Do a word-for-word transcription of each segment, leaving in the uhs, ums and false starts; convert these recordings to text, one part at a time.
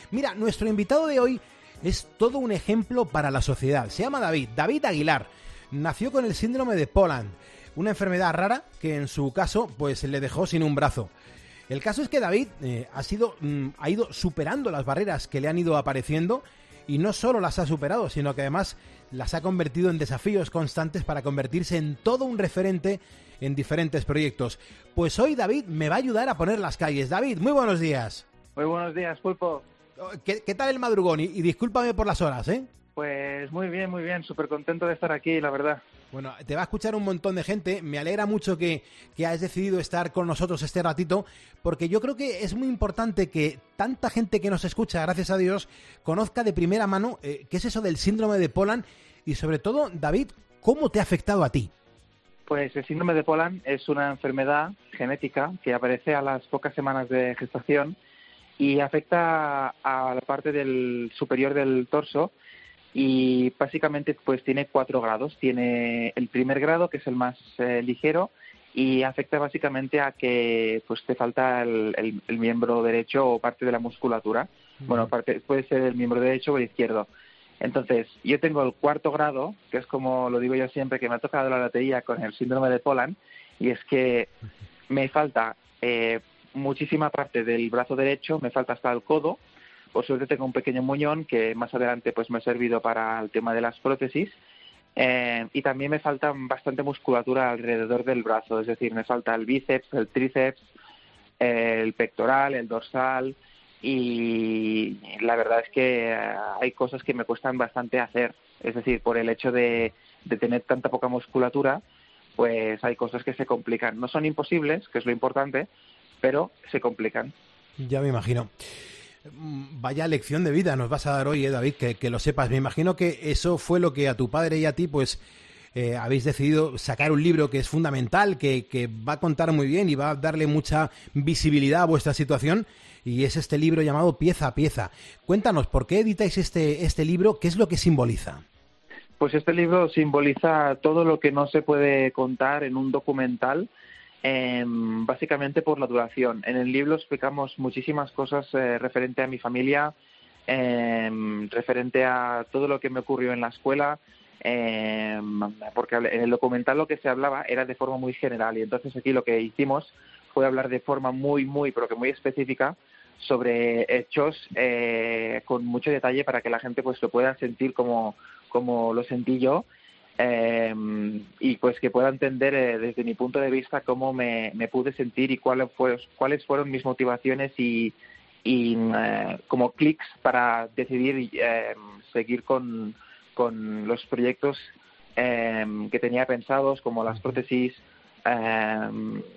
Mira, nuestro invitado de hoy es todo un ejemplo para la sociedad. Se llama David, David Aguilar. Nació con el síndrome de Poland, una enfermedad rara que en su caso pues le dejó sin un brazo. El caso es que David eh, ha sido, mm, ha ido superando las barreras que le han ido apareciendo y no solo las ha superado, sino que además las ha convertido en desafíos constantes para convertirse en todo un referente en diferentes proyectos. Pues hoy David me va a ayudar a poner las calles. David, muy buenos días. Muy buenos días, Pulpo. ¿Qué, qué tal el madrugón? Y, y discúlpame por las horas, ¿eh? Pues muy bien, muy bien. Súper contento de estar aquí, la verdad. Bueno, te va a escuchar un montón de gente. Me alegra mucho que, que hayas decidido estar con nosotros este ratito, porque yo creo que es muy importante que tanta gente que nos escucha, gracias a Dios, conozca de primera mano eh, qué es eso del síndrome de Poland y, sobre todo, David, ¿cómo te ha afectado a ti? Pues el síndrome de Poland es una enfermedad genética que aparece a las pocas semanas de gestación y afecta a la parte del superior del torso. Y básicamente pues tiene cuatro grados. Tiene el primer grado, que es el más eh, ligero, y afecta básicamente a que pues te falta el, el, el miembro derecho o parte de la musculatura. Uh-huh. Bueno, parte, puede ser el miembro derecho o el izquierdo. Entonces, yo tengo el cuarto grado, que es como lo digo yo siempre, que me ha tocado la lotería con el síndrome de Poland, y es que me falta eh, muchísima parte del brazo derecho, me falta hasta el codo. Por suerte tengo un pequeño muñón que más adelante pues me ha servido para el tema de las prótesis, eh, y también me falta bastante musculatura alrededor del brazo, es decir, me falta el bíceps, el tríceps, el pectoral, el dorsal, y la verdad es que hay cosas que me cuestan bastante hacer, es decir, por el hecho de, de tener tanta poca musculatura, pues hay cosas que se complican. No son imposibles, que es lo importante, pero se complican. Ya me imagino. Vaya lección de vida nos vas a dar hoy, eh, David, que, que lo sepas. Me imagino que eso fue lo que a tu padre y a ti, pues, eh, habéis decidido sacar un libro que es fundamental, que, que va a contar muy bien y va a darle mucha visibilidad a vuestra situación, y es este libro llamado Pieza a Pieza. Cuéntanos, ¿por qué editáis este, este libro? ¿Qué es lo que simboliza? Pues este libro simboliza todo lo que no se puede contar en un documental, Eh, básicamente por la duración. En el libro explicamos muchísimas cosas eh, referente a mi familia, eh, referente a todo lo que me ocurrió en la escuela, eh, porque en el documental lo que se hablaba era de forma muy general, y entonces aquí lo que hicimos fue hablar de forma muy, muy, pero que muy específica sobre hechos eh, con mucho detalle para que la gente pues lo pueda sentir como, como lo sentí yo. Eh, y pues que pueda entender eh, desde mi punto de vista cómo me, me pude sentir y cuáles fue, cuáles fueron mis motivaciones y, y eh, como clics para decidir eh, seguir con, con los proyectos eh, que tenía pensados, como las prótesis, eh,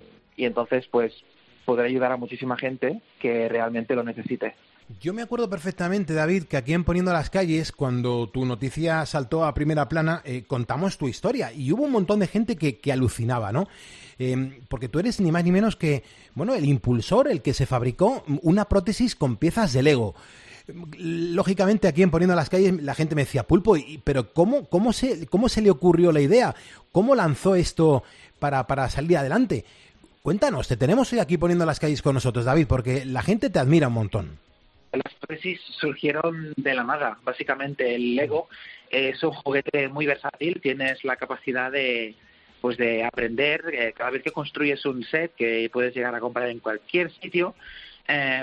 y entonces pues poder ayudar a muchísima gente que realmente lo necesite. Yo me acuerdo perfectamente, David, que aquí en Poniendo las Calles, cuando tu noticia saltó a primera plana, eh, contamos tu historia y hubo un montón de gente que, que alucinaba, ¿no? Eh, porque tú eres ni más ni menos que, bueno, el impulsor, el que se fabricó una prótesis con piezas de Lego. Lógicamente, aquí en Poniendo las Calles, la gente me decía, Pulpo, pero ¿cómo, cómo, se, cómo se le ocurrió la idea? ¿Cómo lanzó esto para, para salir adelante? Cuéntanos, te tenemos hoy aquí Poniendo las Calles con nosotros, David, porque la gente te admira un montón. Las prótesis surgieron de la nada. Básicamente el Lego es un juguete muy versátil, tienes la capacidad de pues de aprender, eh, cada vez que construyes un set que puedes llegar a comprar en cualquier sitio, eh,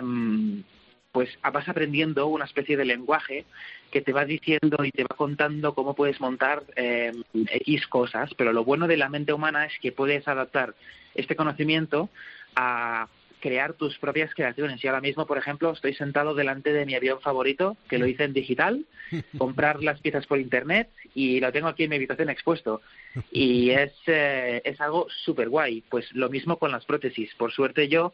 pues vas aprendiendo una especie de lenguaje que te va diciendo y te va contando cómo puedes montar eh, X cosas, pero lo bueno de la mente humana es que puedes adaptar este conocimiento a crear tus propias creaciones. Y ahora mismo, por ejemplo, estoy sentado delante de mi avión favorito, que lo hice en digital, comprar las piezas por internet, y lo tengo aquí en mi habitación expuesto. Y es, eh, es algo súper guay. Pues lo mismo con las prótesis. Por suerte yo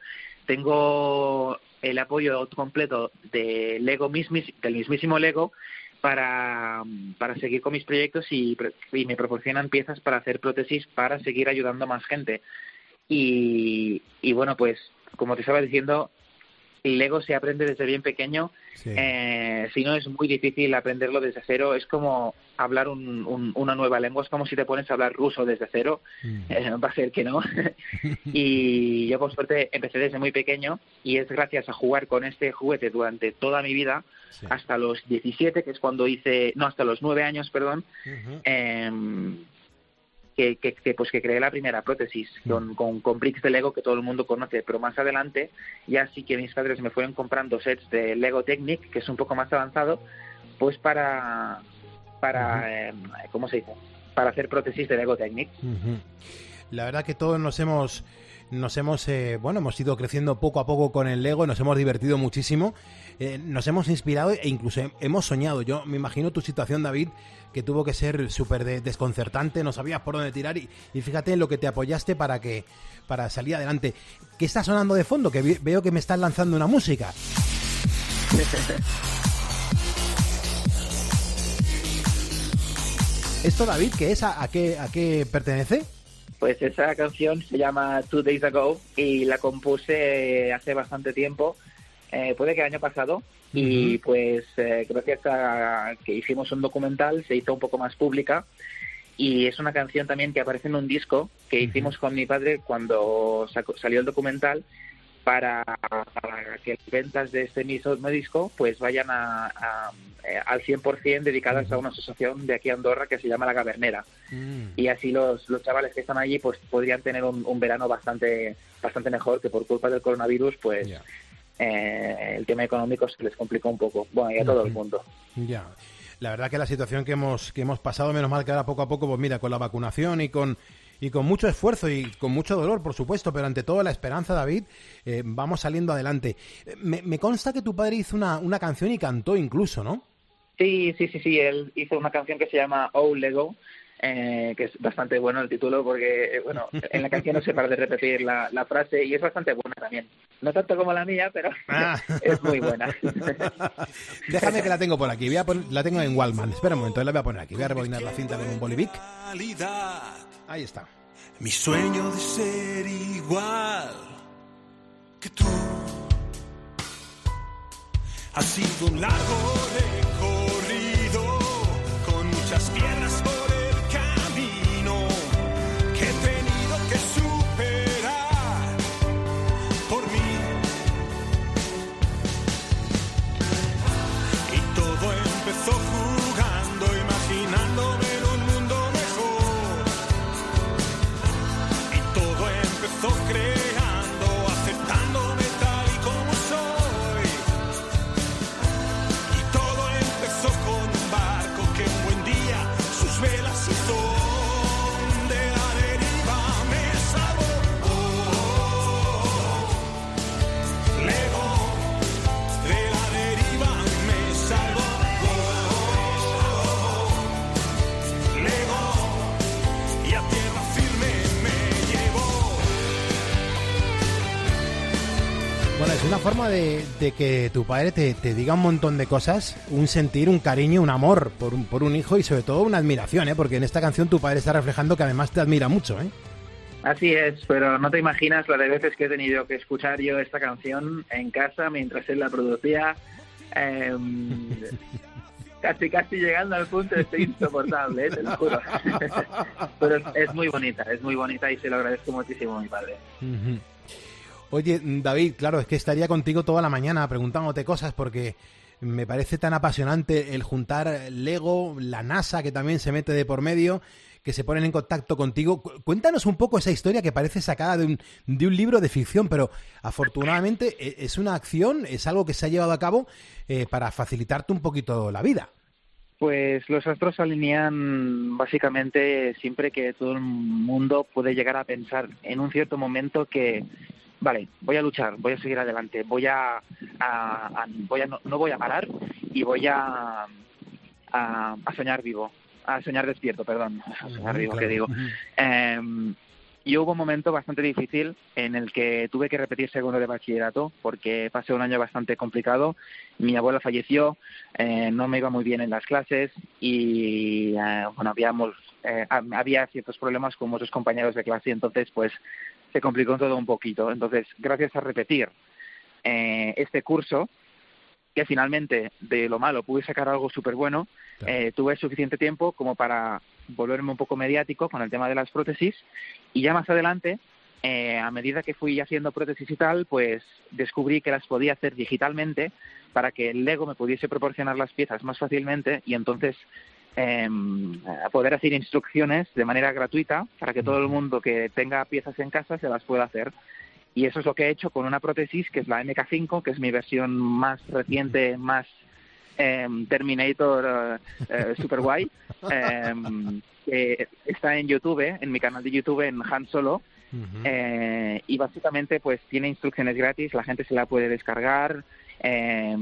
tengo el apoyo completo de Lego mismis, del mismísimo Lego, para, para seguir con mis proyectos, y, y me proporcionan piezas para hacer prótesis para seguir ayudando a más gente. Y, y bueno, pues como te estaba diciendo, el Lego se aprende desde bien pequeño. Sí. Eh, si no, es muy difícil aprenderlo desde cero. Es como hablar un, un, una nueva lengua. Es como si te pones a hablar ruso desde cero. Mm. Eh, va a ser que no. Y yo, por suerte, empecé desde muy pequeño, y es gracias a jugar con este juguete durante toda mi vida, sí. hasta los diecisiete, que es cuando hice... No, hasta los nueve años, perdón. Uh-huh. eh, Que, que, que pues que creé la primera prótesis con, con, con bricks de Lego que todo el mundo conoce, pero más adelante ya sí que mis padres me fueron comprando sets de Lego Technic, que es un poco más avanzado, pues para para eh, ¿cómo se dice? Para hacer prótesis de Lego Technic. Uh-huh. La verdad que todos nos hemos nos hemos eh, bueno hemos ido creciendo poco a poco con el Lego, nos hemos divertido muchísimo, eh, nos hemos inspirado e incluso hemos soñado. Yo me imagino tu situación, David, que tuvo que ser súper de, desconcertante, no sabías por dónde tirar y, y fíjate en lo que te apoyaste para que para salir adelante. ¿Qué está sonando de fondo? Que vi, veo que me estás lanzando una música. ¿Esto, David, qué es? ¿A, a, qué, a qué pertenece? Pues esa canción se llama Two Days Ago y la compuse hace bastante tiempo, eh, puede que el año pasado, uh-huh. y pues eh, gracias a que hicimos un documental se hizo un poco más pública, y es una canción también que aparece en un disco que uh-huh. hicimos con mi padre cuando sacó, salió el documental, para, para que las ventas de este mismo disco pues vayan a, a, a, al cien por ciento dedicadas uh-huh. a una asociación de aquí a Andorra que se llama La Gavernera. Uh-huh. Y así los, los chavales que están allí pues podrían tener un, un verano bastante bastante mejor, que por culpa del coronavirus pues yeah. eh, el tema económico se les complicó un poco. Bueno, y a uh-huh. todo el mundo. Ya. Yeah. La verdad que la situación que hemos que hemos pasado, menos mal que ahora poco a poco, pues mira, con la vacunación y con y con mucho esfuerzo y con mucho dolor, por supuesto, pero ante todo la esperanza, David, eh, vamos saliendo adelante. Me, me consta que tu padre hizo una, una canción y cantó incluso, ¿no? Sí, sí, sí, sí, él hizo una canción que se llama Oh Lego, eh, que es bastante bueno el título porque, eh, bueno, en la canción no se para de repetir la, la frase y es bastante buena también. No tanto como la mía, pero ah. es muy buena. Déjame que la tengo por aquí, voy a poner, la tengo en Wallman. Espera un momento, la voy a poner aquí, voy a rebobinar la cinta con un bolivic. Ahí está. Mi sueño de ser igual que tú ha sido un largo recorrido con muchas piedras por el camino que he tenido que superar por mí. Y todo empezó jugando, imaginándome creando, aceptándome tal y como soy. Y todo empezó con un barco que un buen día sus velas hizo. De la deriva me salvó. Oh, Lego, de la deriva me salvó. Oh, Lego, y a tierra firme me llevó. Bueno, es una forma de, de que tu padre te, te diga un montón de cosas, un sentir, un cariño, un amor por un, por un hijo y sobre todo una admiración, ¿eh? Porque en esta canción tu padre está reflejando que además te admira mucho, ¿eh? Así es, pero no te imaginas la de veces que he tenido que escuchar yo esta canción en casa mientras él la producía, eh, casi casi llegando al punto de ser insoportable, ¿eh? Te lo juro. Pero es, es muy bonita, es muy bonita y se lo agradezco muchísimo a mi padre. Uh-huh. Oye, David, claro, es que estaría contigo toda la mañana preguntándote cosas porque me parece tan apasionante el juntar Lego, la NASA que también se mete de por medio, que se ponen en contacto contigo. Cuéntanos un poco esa historia que parece sacada de un, de un libro de ficción, pero afortunadamente es una acción, es algo que se ha llevado a cabo eh, para facilitarte un poquito la vida. Pues los astros se alinean básicamente siempre que todo el mundo puede llegar a pensar en un cierto momento que vale, voy a luchar, voy a seguir adelante, voy a, a, a voy a no, no voy a parar y voy a, a, a soñar vivo, a soñar despierto, perdón, a soñar vivo, claro. ¿Qué digo? Eh, y hubo un momento bastante difícil en el que tuve que repetir segundo de bachillerato porque pasé un año bastante complicado. Mi abuela falleció, eh, no me iba muy bien en las clases y eh, bueno, habíamos, eh, había ciertos problemas con muchos compañeros de clase y entonces pues se complicó todo un poquito. Entonces, gracias a repetir eh, este curso, que finalmente de lo malo pude sacar algo súper bueno, claro. eh, tuve suficiente tiempo como para volverme un poco mediático con el tema de las prótesis, y ya más adelante, eh, a medida que fui haciendo prótesis y tal, pues descubrí que las podía hacer digitalmente para que el Lego me pudiese proporcionar las piezas más fácilmente, y entonces eh, poder hacer instrucciones de manera gratuita para que todo el mundo que tenga piezas en casa se las pueda hacer. Y eso es lo que he hecho con una prótesis que es la eme ka cinco, que es mi versión más reciente, más eh, Terminator eh, super guay, eh, que está en YouTube, en mi canal de YouTube, en Han Solo, uh-huh. eh, y básicamente pues tiene instrucciones gratis, la gente se la puede descargar. Eh,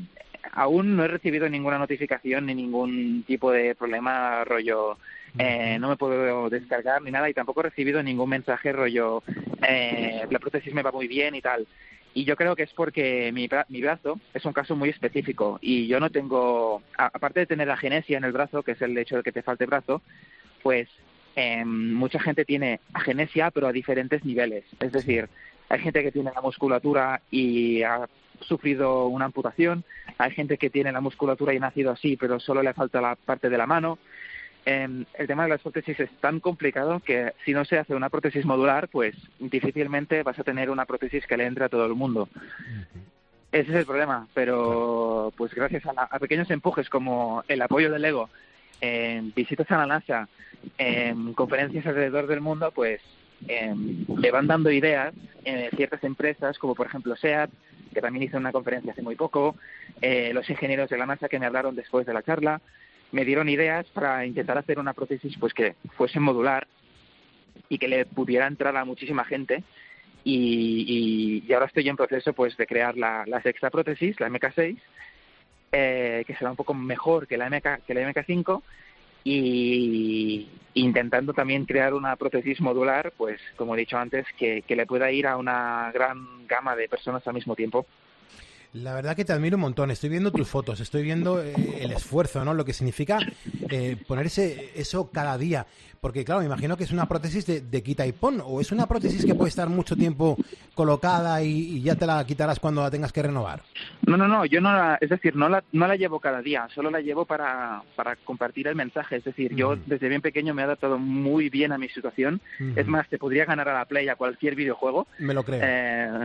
aún no he recibido ninguna notificación ni ningún tipo de problema rollo... Eh, no me puedo descargar ni nada, y tampoco he recibido ningún mensaje rollo eh, la prótesis me va muy bien y tal. Y yo creo que es porque mi, bra- mi brazo es un caso muy específico, y yo no tengo, a- aparte de tener agenesia en el brazo, que es el hecho de que te falte brazo, pues eh, mucha gente tiene agenesia pero a diferentes niveles. Es decir, hay gente que tiene la musculatura y ha sufrido una amputación, hay gente que tiene la musculatura y ha nacido así pero solo le falta la parte de la mano. Eh, el tema de las prótesis es tan complicado que si no se hace una prótesis modular, pues difícilmente vas a tener una prótesis que le entre a todo el mundo. Uh-huh. Ese es el problema, pero pues gracias a, la, a pequeños empujes como el apoyo del Lego, eh, visitas a la NASA, eh, conferencias alrededor del mundo, pues eh, le van dando ideas en ciertas empresas, como por ejemplo SEAT, que también hizo una conferencia hace muy poco, eh, los ingenieros de la NASA que me hablaron después de la charla, me dieron ideas para intentar hacer una prótesis pues que fuese modular y que le pudiera entrar a muchísima gente, y, y, y ahora estoy en proceso pues de crear la, la sexta prótesis, la eme ka seis, eh, que será un poco mejor que la eme ka, que la eme ka cinco, y intentando también crear una prótesis modular, pues como he dicho antes, que, que le pueda ir a una gran gama de personas al mismo tiempo. La verdad que te admiro un montón. Estoy viendo tus fotos, estoy viendo eh, el esfuerzo, ¿no? Lo que significa eh, ponerse eso cada día. Porque, claro, me imagino que es una prótesis de, de quita y pon, o es una prótesis que puede estar mucho tiempo colocada y, y ya te la quitarás cuando la tengas que renovar. No, no, no, yo no la, es decir, no la, no la llevo cada día, solo la llevo para, para compartir el mensaje. Es decir, uh-huh. yo desde bien pequeño me he adaptado muy bien a mi situación. Uh-huh. Es más, te podría ganar a la Play a cualquier videojuego. Me lo creo. Eh...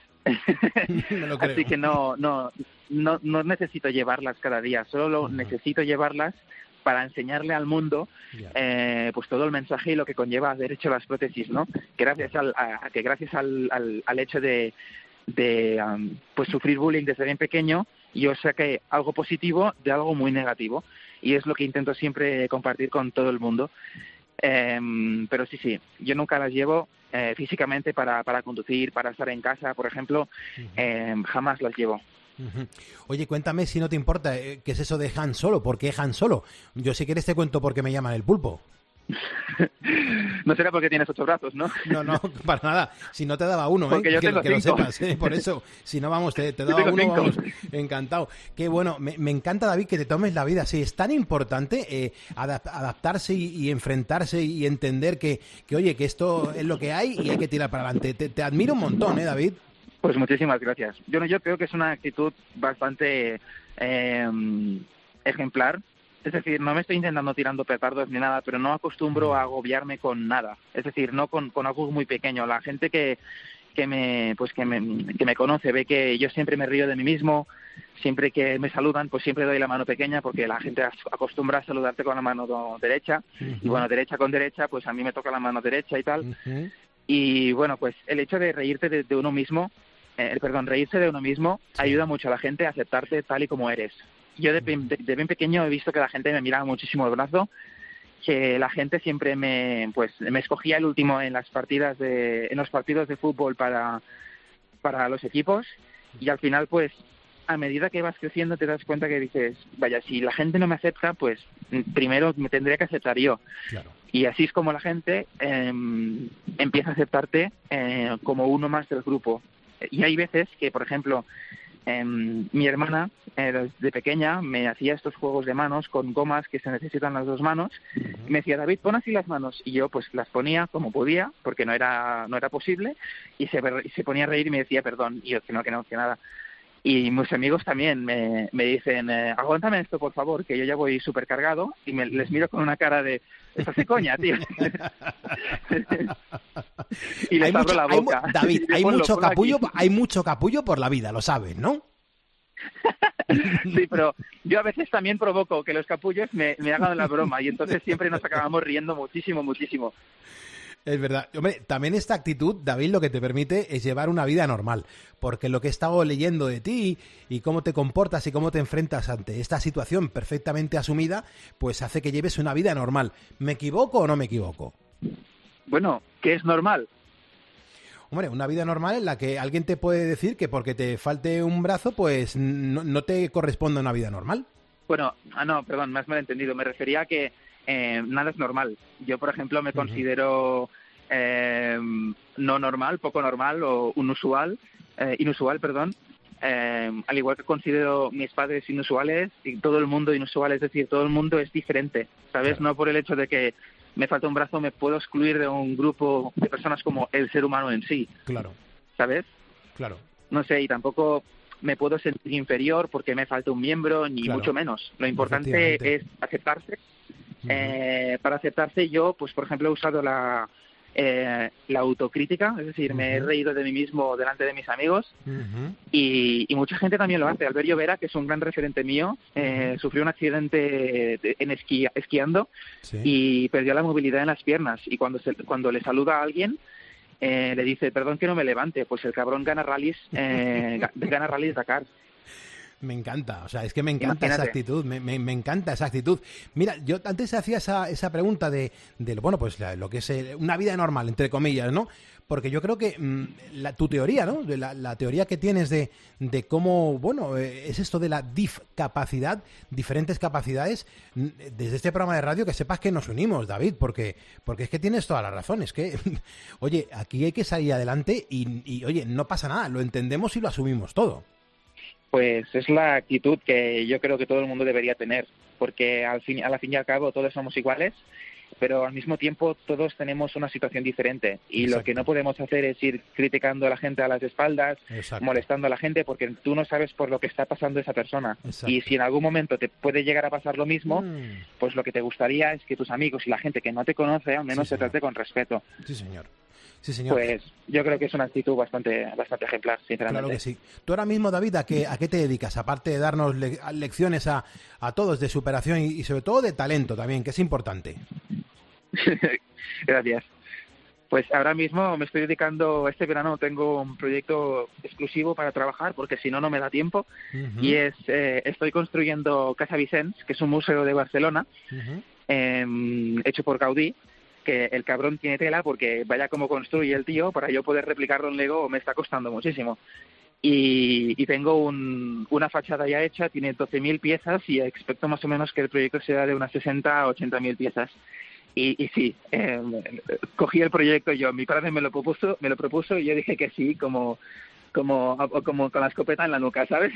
Así que no, no, no, no necesito llevarlas cada día, solo uh-huh. necesito llevarlas para enseñarle al mundo yeah. eh, pues todo el mensaje y lo que conlleva haber hecho las prótesis, ¿no? Gracias al, a, que gracias al, al, al hecho de, de um, pues sufrir bullying desde bien pequeño, yo saqué algo positivo de algo muy negativo, y es lo que intento siempre compartir con todo el mundo. Eh, pero sí, sí, yo nunca las llevo eh, físicamente para, para conducir, para estar en casa, por ejemplo, uh-huh. eh, jamás las llevo. Uh-huh. Oye, cuéntame, si no te importa, eh, ¿qué es eso de Han Solo? ¿Por qué Han Solo? Yo si quieres te cuento por qué me llaman el pulpo. No será porque tienes ocho brazos, ¿no? No, no, para nada. Si no te daba uno, porque ¿eh? yo que, tengo que lo cinco. sepas, ¿eh? Por eso, si no, vamos, te, te daba uno, cinco. vamos, encantado. Qué bueno, me, me encanta, David, que te tomes la vida así. Es tan importante eh, adap- adaptarse y, y enfrentarse y entender que, que, oye, que esto es lo que hay y hay que tirar para adelante. Te, te admiro un montón, ¿eh, David? Pues muchísimas gracias. Yo, yo creo que es una actitud bastante eh, ejemplar. Es decir, no me estoy intentando tirando petardos ni nada, pero no acostumbro a agobiarme con nada. Es decir, no con, con algo muy pequeño. La gente que, que me pues que me, que me conoce ve que yo siempre me río de mí mismo. Siempre que me saludan, pues siempre doy la mano pequeña, porque la gente acostumbra a saludarte con la mano do, derecha. Uh-huh. Y bueno, derecha con derecha, pues a mí me toca la mano derecha y tal. Uh-huh. Y bueno, pues el hecho de reírte de, de uno mismo, eh, perdón, reírse de uno mismo, sí. ayuda mucho a la gente a aceptarte tal y como eres. Yo de, de, de bien pequeño he visto que la gente me miraba muchísimo el brazo, que la gente siempre me pues me escogía el último en las partidas de en los partidos de fútbol para para los equipos, y al final pues a medida que vas creciendo te das cuenta que dices, vaya, si la gente no me acepta, pues primero me tendría que aceptar yo. Claro. Y así es como la gente eh, empieza a aceptarte eh, como uno más del grupo. Y hay veces que, por ejemplo, eh, mi hermana, eh, desde pequeña, me hacía estos juegos de manos con gomas que se necesitan las dos manos. Uh-huh. Me decía, David, pon así las manos. Y yo, pues, las ponía como podía, porque no era no era posible, y se, y se ponía a reír y me decía perdón. Y yo, que no, que no, que nada. Y mis amigos también me, me dicen, eh, aguántame esto, por favor, que yo ya voy súper cargado, y me, les miro con una cara de, estás de coña, tío. Y les hay abro mucho, la boca. Hay, David, hay ponlo, mucho ponlo capullo, aquí. hay mucho capullo por la vida, lo sabes, ¿no? Sí, pero yo a veces también provoco que los capullos me, me hagan la broma, y entonces siempre nos acabamos riendo muchísimo, muchísimo. Es verdad. Hombre, también esta actitud, David, lo que te permite es llevar una vida normal, porque lo que he estado leyendo de ti y cómo te comportas y cómo te enfrentas ante esta situación perfectamente asumida, pues hace que lleves una vida normal. ¿Me equivoco o no me equivoco? Bueno, ¿qué es normal? Hombre, una vida normal en la que alguien te puede decir que porque te falte un brazo, pues no, no te corresponde una vida normal. Bueno, ah, no, perdón, me has malentendido. Me refería a que eh, nada es normal. Yo, por ejemplo, me uh-huh. considero eh, no normal, poco normal o inusual, eh, inusual, perdón. Eh, al igual que considero mis padres inusuales y todo el mundo inusual, es decir, todo el mundo es diferente, ¿sabes? Claro. No por el hecho de que me falta un brazo me puedo excluir de un grupo de personas como el ser humano en sí. Claro. ¿Sabes? Claro. No sé, y tampoco me puedo sentir inferior porque me falta un miembro, ni claro. mucho menos. Lo importante es aceptarse. Uh-huh. Eh, para aceptarse yo, pues por ejemplo, he usado la, eh, la autocrítica, es decir, uh-huh. me he reído de mí mismo delante de mis amigos uh-huh. y, y mucha gente también lo hace. Alberio Vera, que es un gran referente mío, eh, uh-huh. sufrió un accidente de, en esquí, esquiando sí. y perdió la movilidad en las piernas, y cuando, se, cuando le saluda a alguien, Eh, le dice, perdón que no me levante, pues el cabrón gana rallies, eh, gana rallies Dakar. Me encanta, o sea, es que me encanta Imagínate. esa actitud, me, me, me encanta esa actitud. Mira, yo antes hacía esa, esa pregunta de, de, bueno, pues la, lo que es una vida normal, entre comillas, ¿no? Porque yo creo que mmm, la, tu teoría, ¿no? De la, la teoría que tienes de, de cómo, bueno, eh, es esto de la discapacidad, diferentes capacidades, desde este programa de radio, que sepas que nos unimos, David, porque, porque es que tienes toda la razón, es que, oye, aquí hay que salir adelante y, y, oye, no pasa nada, lo entendemos y lo asumimos todo. Pues es la actitud que yo creo que todo el mundo debería tener, porque al fin, a la fin y al cabo todos somos iguales, pero al mismo tiempo todos tenemos una situación diferente, y Exacto. lo que no podemos hacer es ir criticando a la gente a las espaldas, Exacto. molestando a la gente, porque tú no sabes por lo que está pasando esa persona. Exacto. Y si en algún momento te puede llegar a pasar lo mismo, mm. pues lo que te gustaría es que tus amigos y la gente que no te conoce al menos sí, te trate con respeto. Sí, señor. Sí, señor. Pues yo creo que es una actitud bastante bastante ejemplar, sinceramente. Claro que sí. Tú ahora mismo, David, ¿a qué, a qué te dedicas? Aparte de darnos le- lecciones a, a todos de superación y, y sobre todo de talento también, que es importante. Gracias. Pues ahora mismo me estoy dedicando, este verano tengo un proyecto exclusivo para trabajar, porque si no, no me da tiempo. Uh-huh. Y es, eh, estoy construyendo Casa Vicens, que es un museo de Barcelona, uh-huh. eh, hecho por Gaudí, que el cabrón tiene tela, porque vaya como construye el tío, para yo poder replicarlo en Lego me está costando muchísimo. Y, y tengo un, una fachada ya hecha, tiene doce mil piezas, y expecto más o menos que el proyecto sea de unas sesenta a ochenta mil piezas. Y, y sí, eh, cogí el proyecto yo, mi padre me lo propuso, me lo propuso y yo dije que sí, como como como con la escopeta en la nuca, ¿sabes?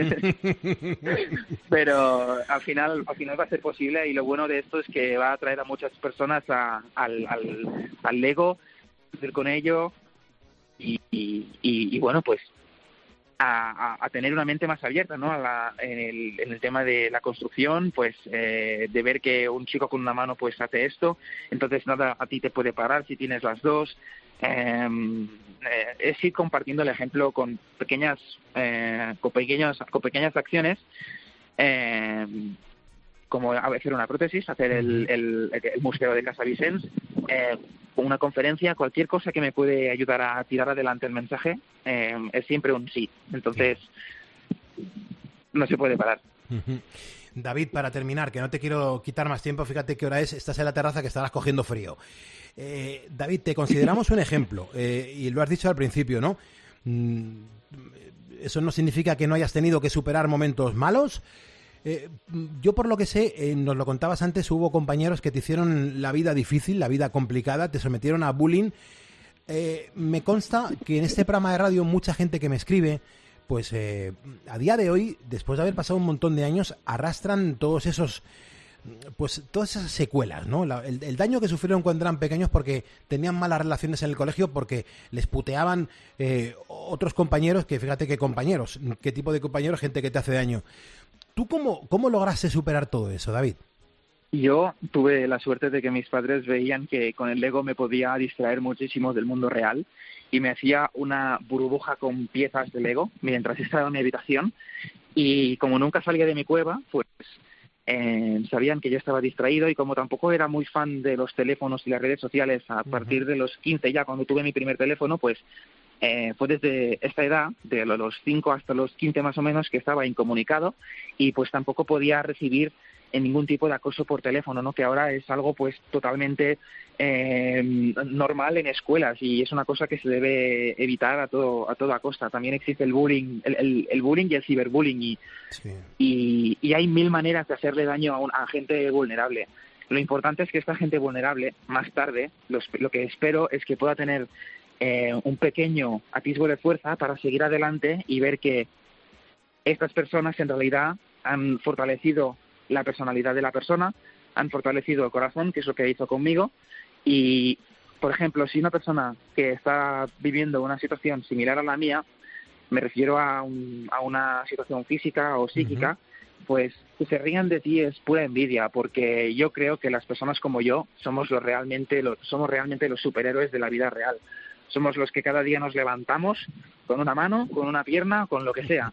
Pero al final al final va a ser posible, y lo bueno de esto es que va a atraer a muchas personas a, al, al, al Lego, ir con ello y, y, y, y bueno, pues a, a, a tener una mente más abierta, ¿no? A la, en, el, en el tema de la construcción, pues eh, de ver que un chico con una mano pues hace esto, entonces nada a ti te puede parar si tienes las dos. Eh, eh, es ir compartiendo el ejemplo con pequeñas eh, con pequeños con pequeñas acciones, eh, como hacer una prótesis, hacer el, el, el museo de Casa Vicens, eh, una conferencia, cualquier cosa que me puede ayudar a tirar adelante el mensaje, eh, es siempre un sí. Entonces no se puede parar. Uh-huh. David, para terminar, que no te quiero quitar más tiempo, fíjate qué hora es, estás en la terraza que estarás cogiendo frío. Eh, David, te consideramos un ejemplo, eh, y lo has dicho al principio, ¿no? Mm, eso no significa que no hayas tenido que superar momentos malos. Eh, yo por lo que sé, eh, nos lo contabas antes, hubo compañeros que te hicieron la vida difícil, la vida complicada, te sometieron a bullying. Eh, me consta que en este programa de radio mucha gente que me escribe pues eh, a día de hoy, después de haber pasado un montón de años, arrastran todos esos, pues todas esas secuelas, ¿no? La, el, el daño que sufrieron cuando eran pequeños porque tenían malas relaciones en el colegio, porque les puteaban eh, otros compañeros, que fíjate qué compañeros, qué tipo de compañeros, gente que te hace daño. ¿Tú cómo, cómo lograste superar todo eso, David? Yo tuve la suerte de que mis padres veían que con el Lego me podía distraer muchísimo del mundo real y me hacía una burbuja con piezas de Lego mientras estaba en mi habitación, y como nunca salía de mi cueva, pues eh, sabían que yo estaba distraído, y como tampoco era muy fan de los teléfonos y las redes sociales a partir de los quince, ya cuando tuve mi primer teléfono, pues eh, fue desde esta edad, de los cinco hasta los quince más o menos, que estaba incomunicado y pues tampoco podía recibir en ningún tipo de acoso por teléfono, ¿no? Que ahora es algo pues totalmente eh, normal en escuelas, y es una cosa que se debe evitar a todo a toda costa. También existe el bullying, el, el, el bullying y el ciberbullying, y, sí. y, y hay mil maneras de hacerle daño a, un, a gente vulnerable. Lo importante es que esta gente vulnerable, más tarde, los, lo que espero es que pueda tener eh, un pequeño atisbo de fuerza para seguir adelante y ver que estas personas en realidad han fortalecido la personalidad de la persona, han fortalecido el corazón, que es lo que hizo conmigo. Y, por ejemplo, si una persona que está viviendo una situación similar a la mía, me refiero a, un, a una situación física o psíquica, uh-huh. pues que se rían de ti es pura envidia, porque yo creo que las personas como yo somos los realmente los, somos realmente los superhéroes de la vida real. Somos los que cada día nos levantamos con una mano, con una pierna, con lo que sea.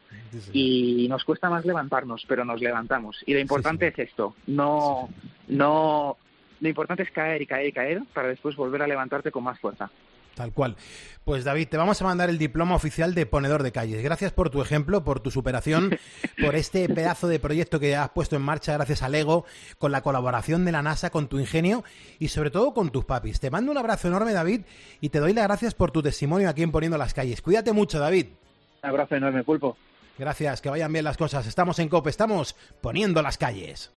Y nos cuesta más levantarnos, pero nos levantamos. Y lo importante sí, sí. es esto. No, no, lo importante es caer y caer y caer para después volver a levantarte con más fuerza. Tal cual. Pues David, te vamos a mandar el diploma oficial de ponedor de calles. Gracias por tu ejemplo, por tu superación, por este pedazo de proyecto que has puesto en marcha gracias a Lego, con la colaboración de la NASA, con tu ingenio y sobre todo con tus papis. Te mando un abrazo enorme, David, y te doy las gracias por tu testimonio aquí en Poniendo las Calles. Cuídate mucho, David. Un abrazo enorme, Pulpo. Gracias, que vayan bien las cosas. Estamos en COPE, estamos poniendo las calles.